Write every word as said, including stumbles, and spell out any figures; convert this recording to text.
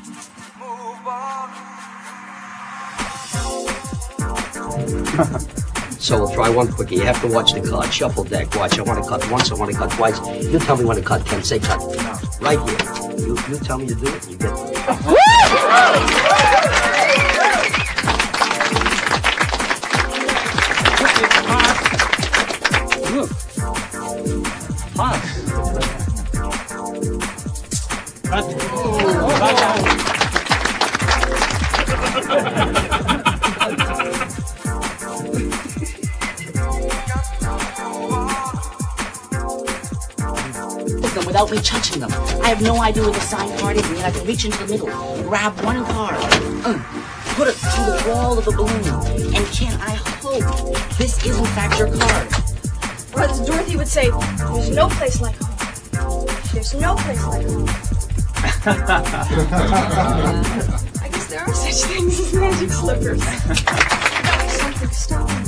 So we'll try one quickie. You have to watch the card. Shuffle deck. Watch. I want to cut once. I want to cut twice. You tell me when to cut, Ken. Say cut. Right here. You, you tell me to do it, and you get it. Them without me touching them. I have no idea where the sign card is, and yet I can reach into the middle, grab one card, uh, put it through the wall of the balloon, and Ken, I hope this is in fact your card. Or as Dorothy would say, there's no place like home. There's no place like home. I guess there are such things as magic slippers. Something stopping.